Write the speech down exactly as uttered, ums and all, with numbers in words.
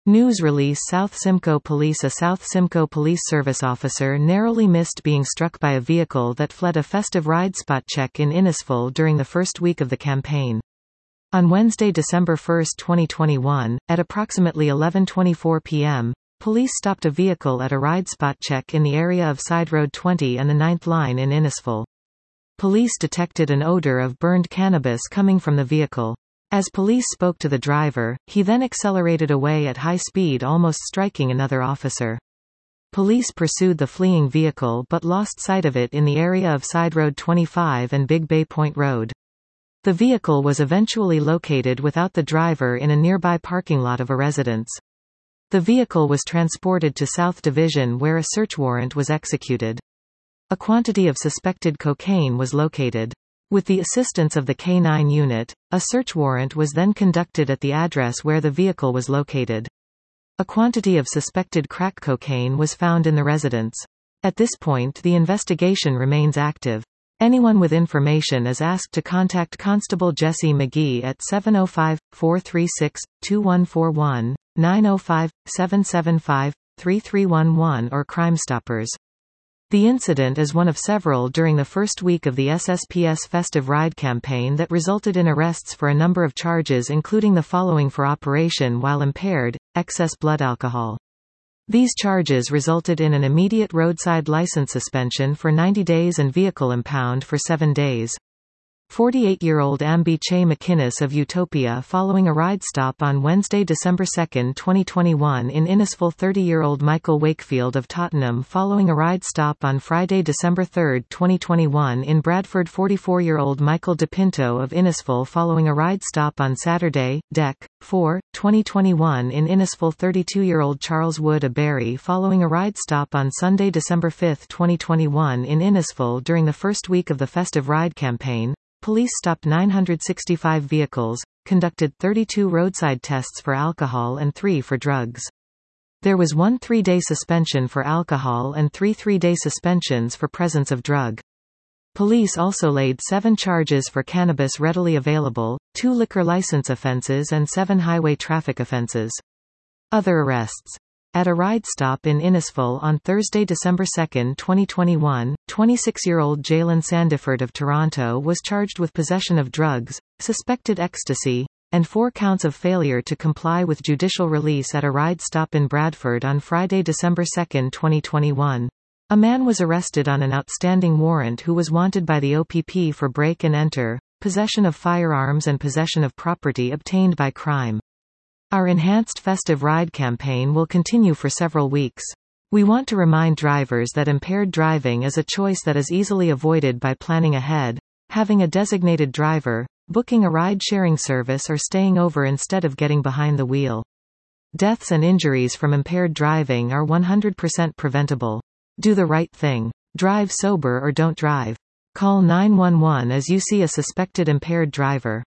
News release South Simcoe Police. A South Simcoe Police Service officer narrowly missed being struck by a vehicle that fled a festive ride spot check in Innisfil during the first week of the campaign. On Wednesday, December first, twenty twenty-one, at approximately eleven twenty-four p m, police stopped a vehicle at a ride spot check in the area of Side Road twenty and the ninth Line in Innisfil. Police detected an odor of burned cannabis coming from the vehicle. As police spoke to the driver, he then accelerated away at high speed, almost striking another officer. Police pursued the fleeing vehicle but lost sight of it in the area of Side Road twenty-five and Big Bay Point Road. The vehicle was eventually located without the driver in a nearby parking lot of a residence. The vehicle was transported to South Division where a search warrant was executed. A quantity of suspected cocaine was located. With the assistance of the K nine unit, a search warrant was then conducted at the address where the vehicle was located. A quantity of suspected crack cocaine was found in the residence. At this point, the investigation remains active. Anyone with information is asked to contact Constable Jesse McGee at seven oh five, four three six, two one four one, nine oh five, seven seven five, three three one one or Crime Stoppers. The incident is one of several during the first week of the S S P S festive ride campaign that resulted in arrests for a number of charges, including the following: for operation while impaired, excess blood alcohol. These charges resulted in an immediate roadside license suspension for ninety days and vehicle impound for seven days. forty-eight-year-old Amby Che McInnes of Utopia following a ride stop on Wednesday, December second, twenty twenty-one in Innisfil. thirty-year-old Michael Wakefield of Tottenham following a ride stop on Friday, December third, twenty twenty-one in Bradford. forty-four-year-old Michael DePinto of Innisfil following a ride stop on Saturday, December fourth, twenty twenty-one in Innisfil. thirty-two-year-old Charles Wood of Barry following a ride stop on Sunday, December fifth, twenty twenty-one in Innisfil. During the first week of the festive ride campaign, police stopped nine hundred sixty-five vehicles, conducted thirty-two roadside tests for alcohol and three for drugs. There was one three-day suspension for alcohol and three three-day suspensions for presence of drug. Police also laid seven charges for cannabis readily available, two liquor license offenses and seven highway traffic offenses. Other arrests. At a ride stop in Innisfil on Thursday, December second, twenty twenty-one, twenty-six-year-old Jalen Sandiford of Toronto was charged with possession of drugs, suspected ecstasy, and four counts of failure to comply with judicial release at a ride stop in Bradford on Friday, December second, twenty twenty-one. A man was arrested on an outstanding warrant who was wanted by the O P P for break and enter, possession of firearms and possession of property obtained by crime. Our enhanced festive ride campaign will continue for several weeks. We want to remind drivers that impaired driving is a choice that is easily avoided by planning ahead, having a designated driver, booking a ride-sharing service or staying over instead of getting behind the wheel. Deaths and injuries from impaired driving are one hundred percent preventable. Do the right thing. Drive sober or don't drive. Call nine one one as you see a suspected impaired driver.